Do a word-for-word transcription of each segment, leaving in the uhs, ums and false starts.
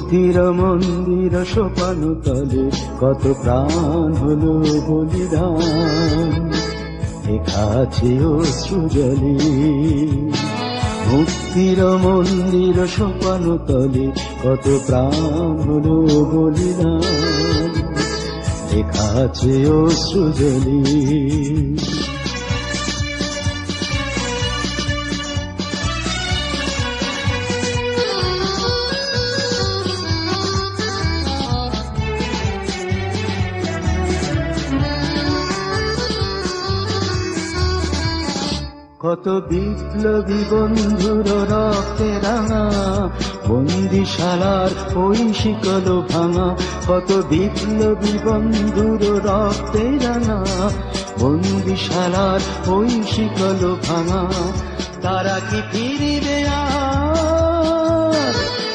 মুক্তির মন্দির সোপান তলে কত প্রাণ হলো বলিদান, লেখা আছে অশ্রু জলে। মুক্তির মন্দির সোপান তলে কত প্রাণ হলো বলিদান, লেখা আছে অশ্রু জলে। কত বিপ্লবী বন্ধুর রক্তে রাঙা বন্দিশালার ওই শিকল ভাঙা, কত বিপ্লবী বন্ধুর রক্তে রাঙা বন্দিশালার ওই শিকল ভাঙা। তারা কি ফিরিবে আর,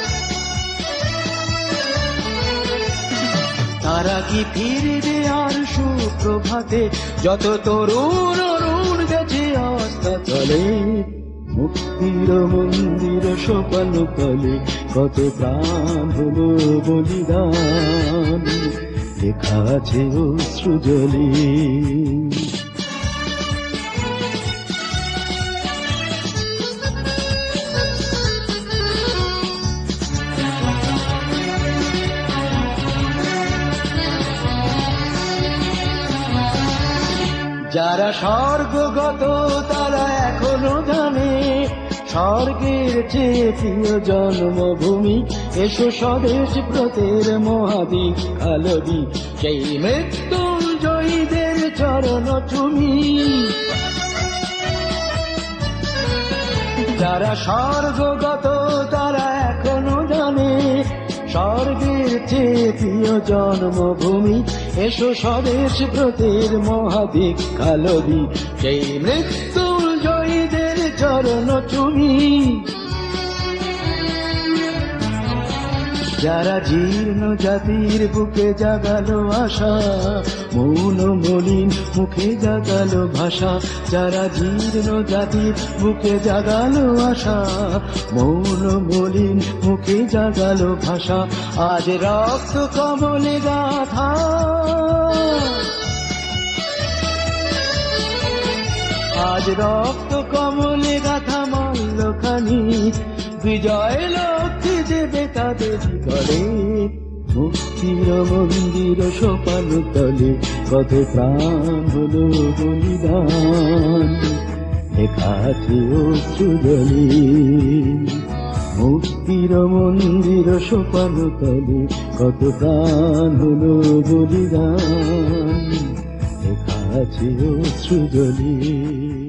তারা কি ফিরিবে আর সুপ্রভাতে, যত তরুণ অরুণ গেছে অস্তাচলে। মুক্তির মন্দির সোপান তলে কত প্রাণ হলো বলিদান, লেখা আছে অশ্রু জলে। যারা স্বর্গগত তারা এখনো জানে স্বর্গের চেয়ে প্রিয় জন্মভূমি। এসো স্বদেশ ব্রতের মহাদিক আলবি, সেই মৃত্যুঞ্জয়ীদের চরণ চুমি। যারা স্বর্গগত তারা এখনো জানে স্বর্গের চেয়ে প্রিয় জন্মভূমি। এসো স্বদেশ ব্রতের মহাদিক কালবি, সেই মৃত্যুঞ্জয়ীদের চরণ চুমি। যারা জীর্ণ জাতির বুকে জাগালো আশা, মৌন মলিন মুখে জাগালো ভাষা। যারা জীর্ণ জাতির বুকে জাগালো আশা, মৌন মলিন মুখে জাগালো ভাষা। আজ রক্ত কমলে গাথা, আজ রক্ত কমলে গাথা মল্লখানি, বিজয় লক্ষ্মী দেবে তাদের করে। মুক্তির মন্দির সোপান তলে কত প্রাণ হলো বলিদান, লেখা আছে অশ্রু জলে। মুক্তির মন্দির সোপান তলে কত প্রাণ হলো বলিদান, লেখা আছে অশ্রু জলে।